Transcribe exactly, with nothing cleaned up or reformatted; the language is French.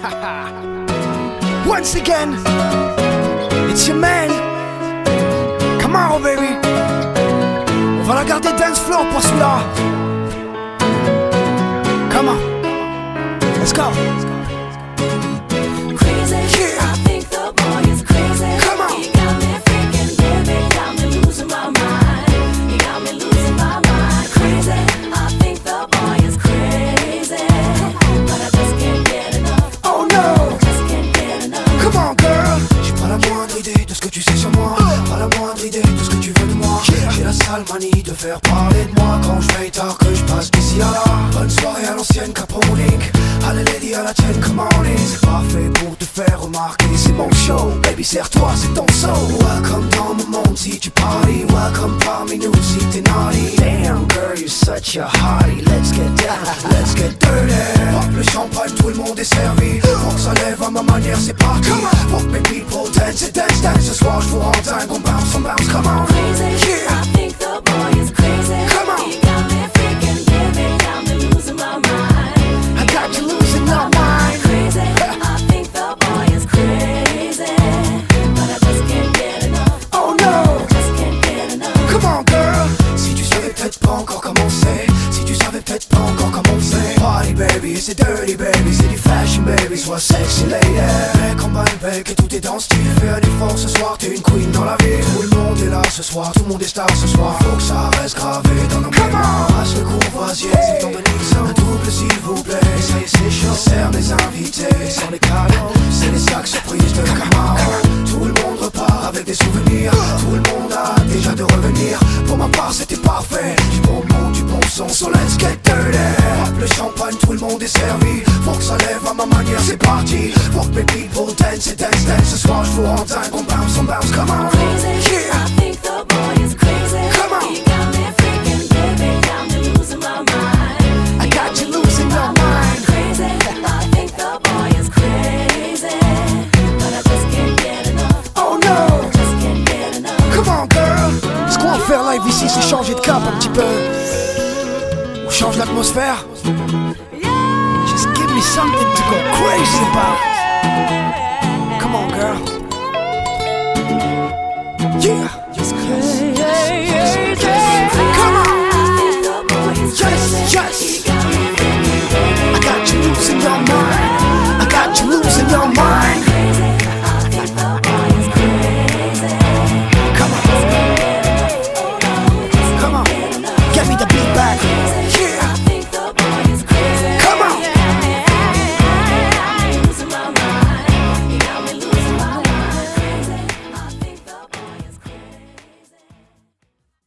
Once again, it's your man. Come on, baby. On va la garder dance floor pour celui-là. Come on, let's go. Crazy, Yeah. I think the boy is crazy. Come on. He got me freaking, baby, got me losing my mind. He got me losing my mind. Crazy, I think the boy is crazy, but I just can't get enough. Oh no. Just can't get enough. Come on, girl. J'ai pas la moindre idée de ce que tu sais sur moi. Pas la moindre idée de ce que tu veux de moi. J'ai la sale manie de faire parler de moi quand je veille tard que je passe d'ici à là. Bonne soirée à l'ancienne Capronique. Allez lady à la tienne, come on in. C'est parfait pour te faire remarquer, c'est mon show. Baby, serre-toi, c'est ton soul. Welcome dans mon monde si tu party. Welcome parmi nous si t'es naughty. Damn girl, you're such a hottie. Let's get down, let's get dirty. Pop le champagne, tout le monde est servi. Faut que ça lève à ma manière, c'est parti. Faut que mes people dance et dance, dance. Ce soir je vous rends dingue, on bounce, on bounce, come on. Crazy, Yeah. I think the boy is crazy. Come on. He got me freaking, baby, got me losing my mind. I got you losing your mind. Crazy, I think the boy is crazy, but I just can't get enough. Oh no. Just can't get enough. Come on girl. Si tu savais peut-être pas encore comment c'est. Si tu savais peut-être pas encore comment c'est. Party baby, c'est dirty baby. C'est du fashion baby, sois sexy lady. Mec en balle bec et tout est dans le style. Fais un effort ce soir, t'es une queen dans la ville. Tout le monde est là ce soir, tout le monde est star ce soir. Faut que ça reste gravé dans nos mémoires. Passe le courvoisier, c'est ton de Nixon. Un double s'il vous plaît, ça y est c'est chaud. Serre mes invités, sans les cadeaux. C'est les sacs surprises de Camaro. Tout le monde repart avec des souvenirs. Tout le monde a déjà de revenir. Pour ma part c'était parfait. Du bon monde, du bon son, so let's get dirty. Hop le champagne, tout le monde est servi. Faut que ça lève à ma manière, c'est parti. Faut que mes people dance et dance, dance. Ce soir je vous rends dingue, on bounce, on bounce, come on. Crazy, Yeah. I think the boy is crazy. Come on. He got me freaking, baby, got me losing my mind. I got you losing your mind. Crazy, I think the boy is crazy, but I just can't get enough. Oh no. Just can't get enough. Come on girl. Ce qu'on va faire live ici c'est changer de cap un petit peu. On change l'atmosphère. Just give me something to go crazy about. Come on girl. Yeah.